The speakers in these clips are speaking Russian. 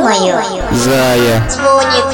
Ё-моё, Зая. слоник.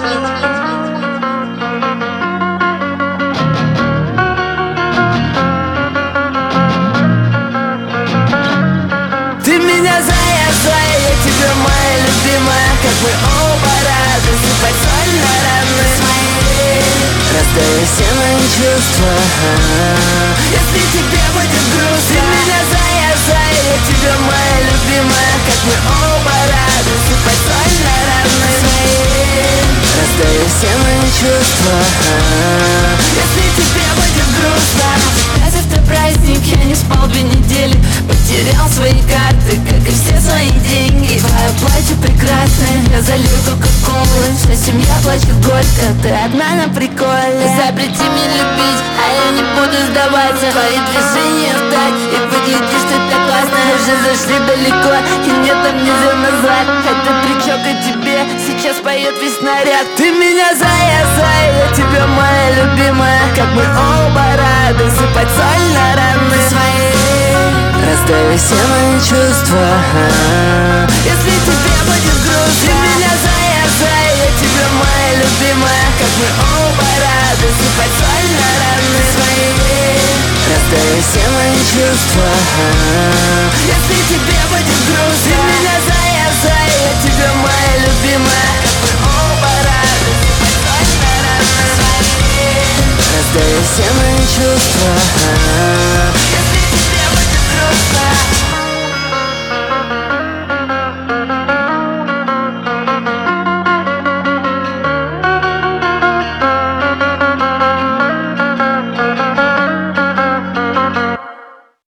Ты меня зая, зая, я тебя моя любимая. Как мы оба рады сыпать соль на раны свои, раздаю все мои чувства. Если тебе будет грустно, ты меня зая, зая, я тебя моя любимая. Как мы оба рады сыпать соль на раны свои, раздаю все мои чувства. Если тебе будет грустно. Завтра праздник, я не спал 2 недели. Потерял свои карты, как и все свои деньги. Твое платье прекрасное, я залил кока-колы. Вся семья плачет горько, ты одна на приколе. Запрети мне любить, а я не буду сдаваться. Твои движения в такт, и выглядишь ты так классно. Мы уже зашли далеко, и нет там нельзя назад. Это крючок о тебе, сейчас поет весь наряд. Ты меня зая, зая, я тебя моя любимая. Как мы оба рады сыпать соль на раны свои, раздаю все мои чувства. Если тебе будет грустно, ты меня зая, зая, я тебя моя любимая. Как мы оба рады сыпать соль на раны свои, раздаю все мои чувства. Если тебе будет грустно, ты меня зая, зая, я тебя моя любимая. Как мы оба рады сыпать соль на раны свои, раздаю все мои чувства.